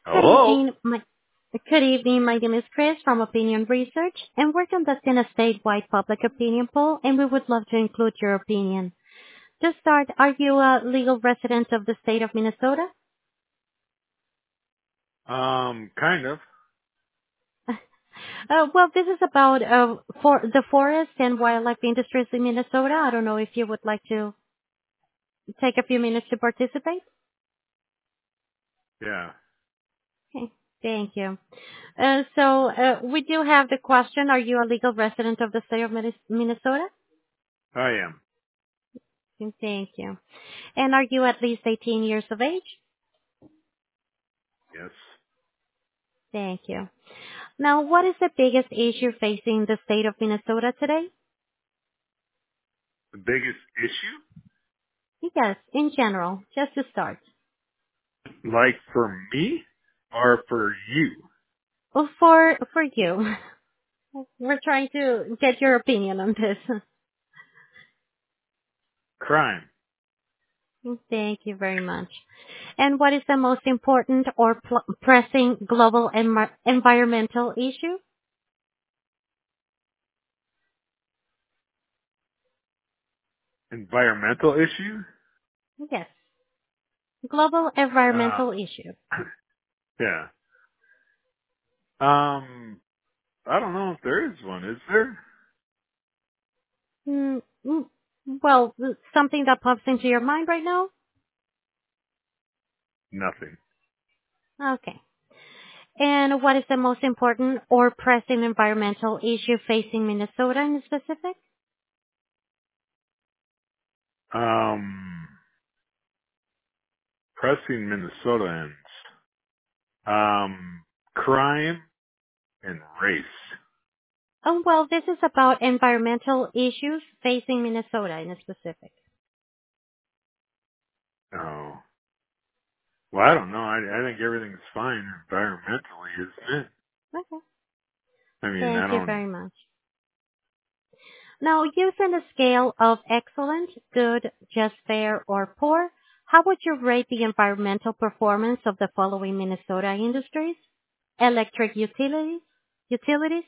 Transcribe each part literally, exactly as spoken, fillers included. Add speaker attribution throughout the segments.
Speaker 1: Good
Speaker 2: Hello?
Speaker 1: evening. My Good evening. My name is Chris from Opinion Research, and we're conducting a statewide public opinion poll, and we would love to include your opinion. To start, are you a legal resident of the state of Minnesota?
Speaker 2: Um, kind of.
Speaker 1: Uh, well, this is about uh, for the forest and wildlife industries in Minnesota. I don't know if you would like to take a few minutes to participate.
Speaker 2: Yeah,
Speaker 1: Okay, thank you. Uh, so uh, we do have the question: Are you a legal resident of the state of Minnes- Minnesota?
Speaker 2: I am.
Speaker 1: Thank you. And are you at least eighteen years of age?
Speaker 2: Yes.
Speaker 1: Thank you. Now, what is the biggest issue facing the state of Minnesota today?
Speaker 2: The biggest issue?
Speaker 1: Yes, in general, just to start.
Speaker 2: Like for me? Or for you?
Speaker 1: Well, for for you, we're trying to get your opinion on this.
Speaker 2: Crime.
Speaker 1: Thank you very much. And what is the most important or pl- pressing global envi- environmental issue?
Speaker 2: Environmental issue?
Speaker 1: Yes, global
Speaker 2: Uh,
Speaker 1: environmental issue.
Speaker 2: yeah. Um, I don't know if there is one, is there?
Speaker 1: Mm, mm, well, something that pops into your mind right now?
Speaker 2: Nothing.
Speaker 1: Okay. And what is the most important or pressing environmental issue facing Minnesota in specific?
Speaker 2: Um, pressing Minnesotans. Um, crime and race.
Speaker 1: Oh, well, this is about environmental issues facing Minnesota in specific.
Speaker 2: Oh. Well, I don't know. I, I think everything's fine environmentally, isn't it?
Speaker 1: Okay.
Speaker 2: I mean, I
Speaker 1: Thank you
Speaker 2: don't.
Speaker 1: very much. Now, using a scale of excellent, good, just fair, or poor, how would you rate the environmental performance of the following Minnesota industries? Electric utilities, utilities,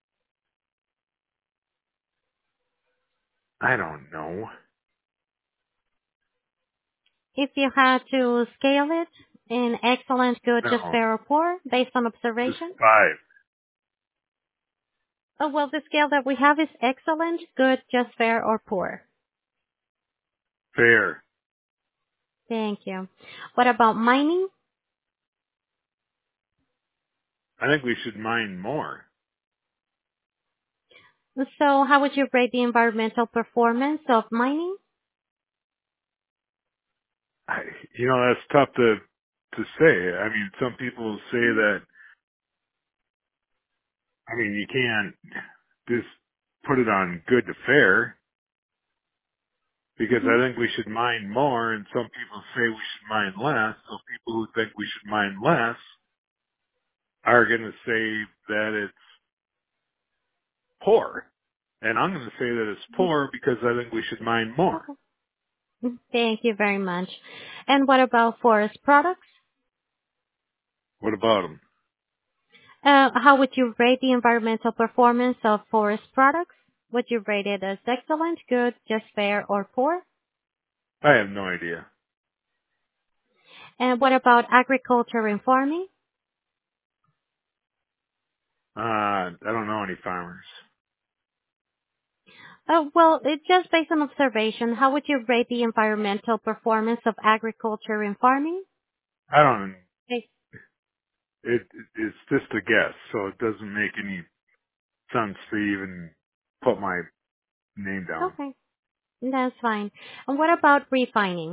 Speaker 2: I don't know.
Speaker 1: if you had to scale it in excellent, good, just
Speaker 2: No,
Speaker 1: fair, or poor, based on
Speaker 2: just
Speaker 1: observation?
Speaker 2: five.
Speaker 1: Oh, well, the scale that we have is excellent, good, just fair, or poor.
Speaker 2: Fair.
Speaker 1: Thank you. What about mining?
Speaker 2: I think we should mine more.
Speaker 1: So how would you rate the environmental performance of mining?
Speaker 2: I, you know, that's tough to to say. I mean, some people say that. I mean, you can't just put it on good to fair because
Speaker 1: Mm-hmm.
Speaker 2: I think we should mine more, and some people say we should mine less. So people who think we should mine less are going to say that it's poor, and I'm going to say that it's poor because I think we should mine more.
Speaker 1: Okay. Thank you very much. And what about forest products?
Speaker 2: What about them?
Speaker 1: Uh, how would you rate the environmental performance of forest products? Would you rate it as excellent, good, just fair, or poor?
Speaker 2: I have no idea.
Speaker 1: And what about agriculture and farming?
Speaker 2: Uh, I don't know any farmers.
Speaker 1: Uh, well, it just based on observation, how would you rate the environmental performance of agriculture and farming?
Speaker 2: I don't.
Speaker 1: Okay.
Speaker 2: It, it's just a guess, so it doesn't make any sense to even put my name down.
Speaker 1: Okay, that's fine. And what about refining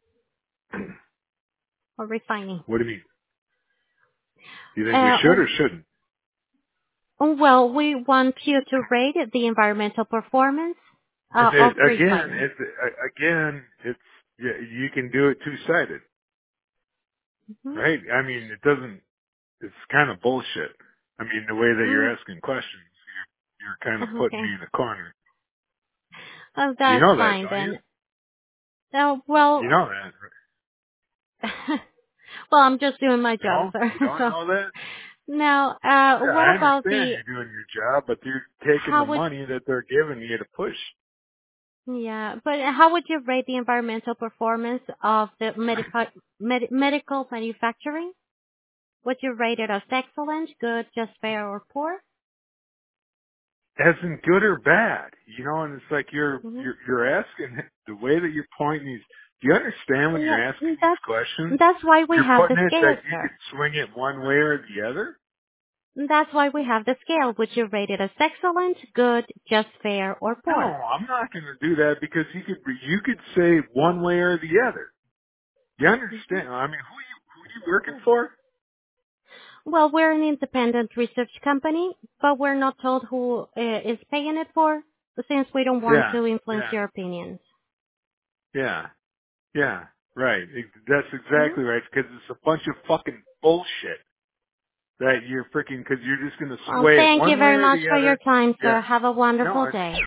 Speaker 1: or refining?
Speaker 2: What do you mean? Do you think we
Speaker 1: Uh,
Speaker 2: should or shouldn't?
Speaker 1: well, we want you to rate the environmental performance
Speaker 2: It,
Speaker 1: uh,
Speaker 2: it,
Speaker 1: of
Speaker 2: again,
Speaker 1: refining.
Speaker 2: it's again, it's you, you can do it two sided,
Speaker 1: hmm
Speaker 2: right? I mean, it doesn't. It's kind of bullshit. I mean, the way that you're
Speaker 1: Mm,
Speaker 2: asking questions, you're, you're kind of putting me
Speaker 1: okay,
Speaker 2: in a corner.
Speaker 1: oh,
Speaker 2: You
Speaker 1: that's
Speaker 2: know that,
Speaker 1: fine
Speaker 2: don't you?
Speaker 1: then. Uh, well,
Speaker 2: You know that. Right?
Speaker 1: Well, I'm just doing my job,
Speaker 2: No,
Speaker 1: sir.
Speaker 2: you don't
Speaker 1: So
Speaker 2: know that.
Speaker 1: now, uh,
Speaker 2: Yeah,
Speaker 1: what
Speaker 2: I
Speaker 1: about
Speaker 2: understand
Speaker 1: the?
Speaker 2: you're doing your job, but you're taking the
Speaker 1: How would
Speaker 2: money that they're giving you to push.
Speaker 1: yeah, but how would you rate the environmental performance of the medical med, medical manufacturing? Would you rate it as excellent, good, just fair, or poor?
Speaker 2: As in good or bad, you know, and it's like you're
Speaker 1: Hmm.
Speaker 2: you're you're asking the way that you're pointing these. Do you understand when
Speaker 1: Yeah,
Speaker 2: you're asking these
Speaker 1: that's
Speaker 2: questions?
Speaker 1: that's why we
Speaker 2: You're
Speaker 1: have the
Speaker 2: putting it
Speaker 1: scale,
Speaker 2: that you
Speaker 1: sir.
Speaker 2: could swing it one way or the other.
Speaker 1: That's why we have the scale. Would you rate it as excellent, good, just fair, or
Speaker 2: No,
Speaker 1: poor?
Speaker 2: I'm not going to do that because you could you could say one way or the other. You
Speaker 1: Mhm.
Speaker 2: understand? I mean, who you who you working for?
Speaker 1: Well, we're an independent research company, but we're not told who uh, is paying it for, since we don't want
Speaker 2: Yeah,
Speaker 1: to influence
Speaker 2: yeah,
Speaker 1: your opinions.
Speaker 2: yeah, yeah. Right. Ex- That's
Speaker 1: Mhm.
Speaker 2: exactly right. Because it's a bunch of fucking bullshit that you're freaking. Because you're just going to
Speaker 1: Well,
Speaker 2: sway it
Speaker 1: thank you
Speaker 2: one way
Speaker 1: very
Speaker 2: or
Speaker 1: much
Speaker 2: the
Speaker 1: for your
Speaker 2: other.
Speaker 1: time,
Speaker 2: Yeah.
Speaker 1: sir. Have a
Speaker 2: No,
Speaker 1: wonderful
Speaker 2: it's
Speaker 1: day.